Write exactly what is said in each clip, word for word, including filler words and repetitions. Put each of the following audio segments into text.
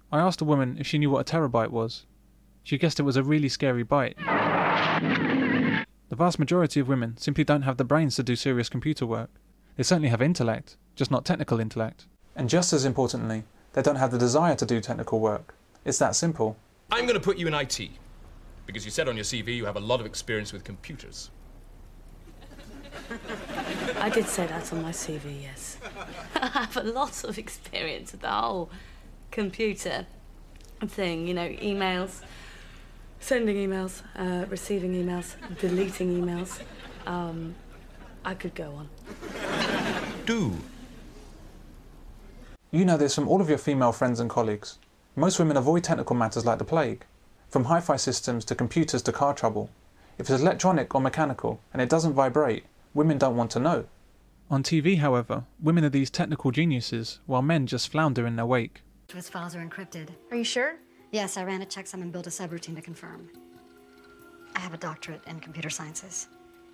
I asked a woman if she knew what a terabyte was. She guessed it was a really scary byte. The vast majority of women simply don't have the brains to do serious computer work. They certainly have intellect, just not technical intellect. And just as importantly, they don't have the desire to do technical work. It's that simple. I'm going to put you in I T, because you said on your C V you have a lot of experience with computers. I did say that on my C V, yes. I have a lot of experience with the whole computer thing, you know, emails, sending emails, uh, receiving emails, deleting emails. Um, I could go on. Do. You know this from all of your female friends and colleagues. Most women avoid technical matters like the plague. From hi-fi systems to computers to car trouble. If it's electronic or mechanical and it doesn't vibrate, women don't want to know. On T V, however, women are these technical geniuses, while men just flounder in their wake. His files are encrypted. Are you sure? Yes, I ran a checksum and built a subroutine to confirm. I have a doctorate in computer sciences.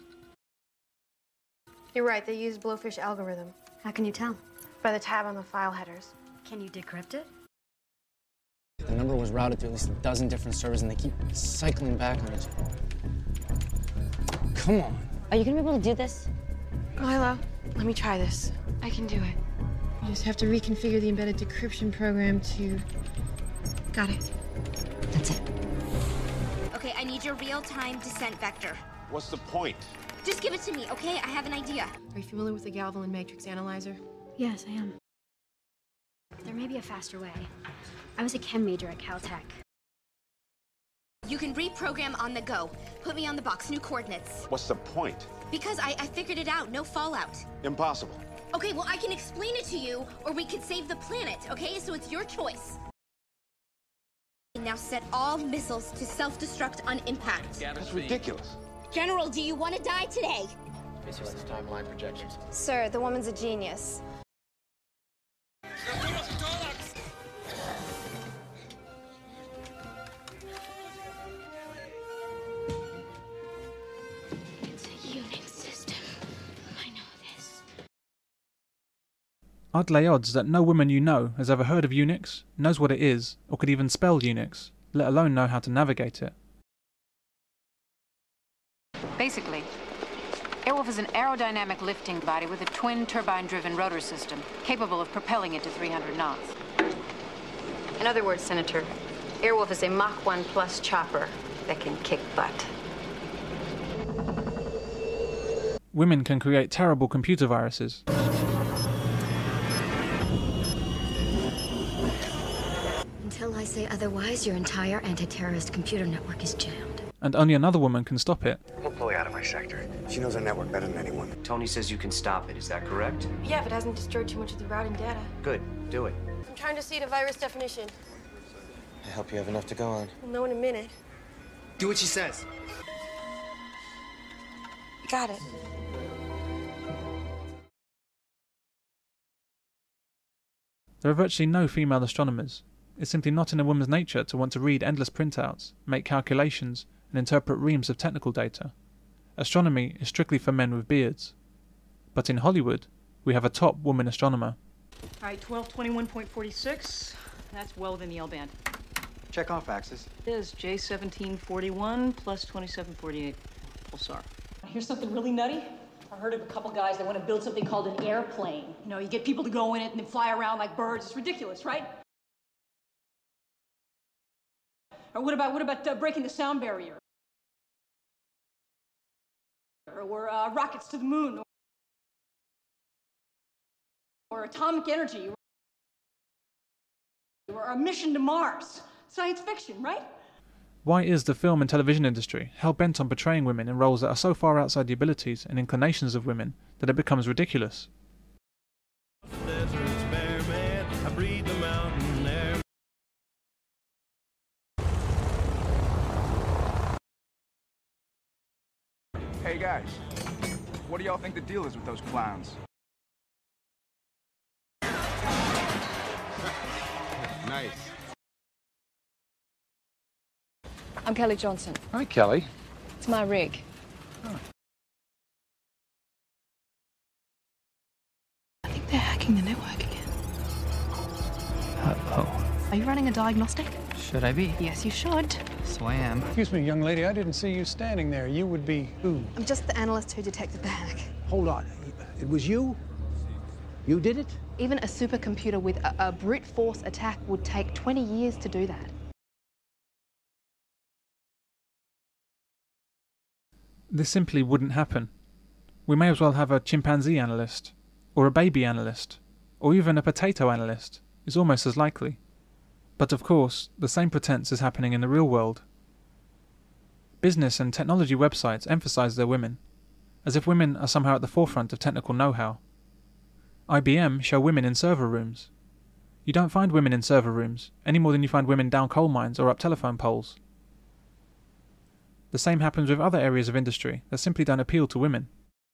You're right, they use Blowfish algorithm. How can you tell? By the tab on the file headers. Can you decrypt it? The number was routed to at least a dozen different servers, and they keep cycling back on each other. Come on. Are you gonna be able to do this? Milo, let me try this. I can do it. You just have to reconfigure the embedded decryption program to... Got it. That's it. Okay, I need your real-time descent vector. What's the point? Just give it to me, okay? I have an idea. Are you familiar with the Galvin matrix analyzer? Yes, I am. There may be a faster way. I was a chem major at Caltech. You can reprogram on the go. Put me on the box, new coordinates. What's the point? Because I, I figured it out, no fallout. Impossible. Okay, well, I can explain it to you, or we could save the planet, okay? So it's your choice. Now set all missiles to self-destruct on impact. That's ridiculous. General, do you want to die today? Space timeline projections. Sir, the woman's a genius. It's a Unix system. I know this. I'd lay odds that no woman you know has ever heard of Unix, knows what it is, or could even spell Unix, let alone know how to navigate it. Basically, Airwolf is an aerodynamic lifting body with a twin turbine-driven rotor system, capable of propelling it to three hundred knots. In other words, Senator, Airwolf is a Mach one plus chopper that can kick butt. Women can create terrible computer viruses. Until I say otherwise, your entire anti-terrorist computer network is jammed. And only another woman can stop it. We'll pull you out of my sector. She knows our network better than anyone. Tony says you can stop it. Is that correct? Yeah, if it hasn't destroyed too much of the routing data. Good. Do it. I'm trying to see the virus definition. I hope you have enough to go on. We'll know in a minute. Do what she says. Got it. There are virtually no female astronomers. It's simply not in a woman's nature to want to read endless printouts, make calculations, and interpret reams of technical data. Astronomy is strictly for men with beards. But in Hollywood, we have a top woman astronomer. All right, twelve twenty-one point four six. That's well within the L band. Check off axis. It is J seventeen forty-one plus twenty-seven forty-eight. Pulsar. Here's something really nutty. I heard of a couple guys that want to build something called an airplane. You know, you get people to go in it and then fly around like birds. It's ridiculous, right? Or what about what about uh, breaking the sound barrier? Or uh, rockets to the moon? Or, or atomic energy? Or a mission to Mars? Science fiction, right? Why is the film and television industry hell-bent on portraying women in roles that are so far outside the abilities and inclinations of women that it becomes ridiculous? Hey guys, what do y'all think the deal is with those clowns? Nice. I'm Kelly Johnson. Hi, Kelly. It's my rig. Oh. I think they're hacking the network again. Uh-oh. Are you running a diagnostic? Should I be? Yes, you should. So I am. Excuse me, young lady, I didn't see you standing there. You would be who? I'm just the analyst who detected the hack. Hold on. It was you? You did it? Even a supercomputer with a, a brute force attack would take twenty years to do that. This simply wouldn't happen. We may as well have a chimpanzee analyst, or a baby analyst, or even a potato analyst. Is almost as likely. But of course, the same pretense is happening in the real world. Business and technology websites emphasize their women, as if women are somehow at the forefront of technical know-how. I B M show women in server rooms. You don't find women in server rooms, any more than you find women down coal mines or up telephone poles. The same happens with other areas of industry that simply don't appeal to women.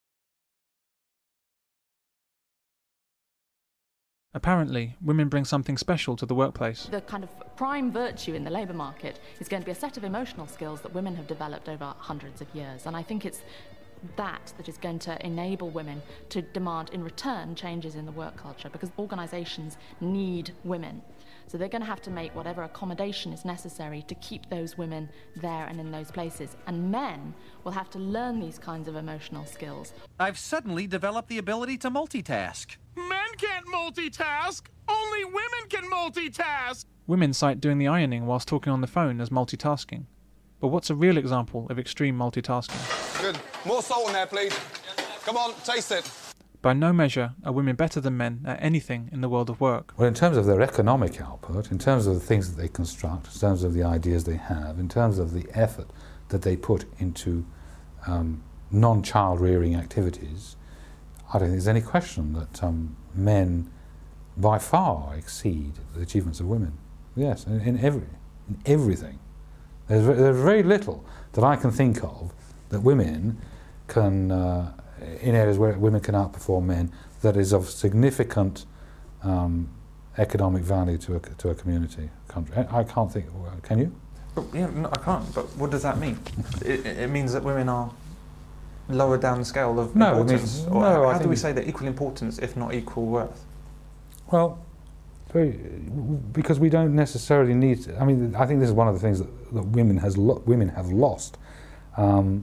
Apparently, women bring something special to the workplace. The kind of prime virtue in the labour market is going to be a set of emotional skills that women have developed over hundreds of years. And I think it's that that is going to enable women to demand in return changes in the work culture, because organisations need women. So they're going to have to make whatever accommodation is necessary to keep those women there and in those places. And men will have to learn these kinds of emotional skills. I've suddenly developed the ability to multitask. Men can't multitask! Only women can multitask! Women cite doing the ironing whilst talking on the phone as multitasking. But what's a real example of extreme multitasking? Good. More salt in there, please. Come on, taste it. By no measure are women better than men at anything in the world of work. Well, in terms of their economic output, in terms of the things that they construct, in terms of the ideas they have, in terms of the effort that they put into um, non-child rearing activities, I don't think there's any question that um, men by far exceed the achievements of women. Yes, in, in, every, in everything. There's, there's very little that I can think of that women can, uh, in areas where women can outperform men, that is of significant um, economic value to a, to a community, country. I, I can't think, can you? But, yeah, no, I can't, but what does that mean? it, it means that women are lower down the scale of no, importance? I mean, or no, how I do think we say that equal importance, if not equal worth? Well, very, because we don't necessarily need to, I mean, I think this is one of the things that, that women, has lo women have lost. Um,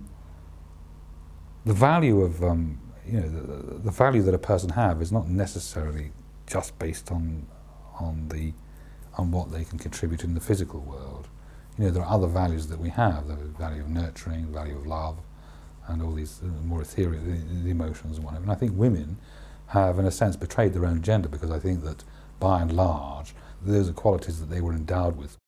the value of, um, you know, the, the value that a person have is not necessarily just based on, on, the, on what they can contribute in the physical world. You know, there are other values that we have, the value of nurturing, the value of love, and all these uh, more ethereal the, the emotions and whatever. And I think women have, in a sense, betrayed their own gender, because I think that, by and large, those are qualities that they were endowed with.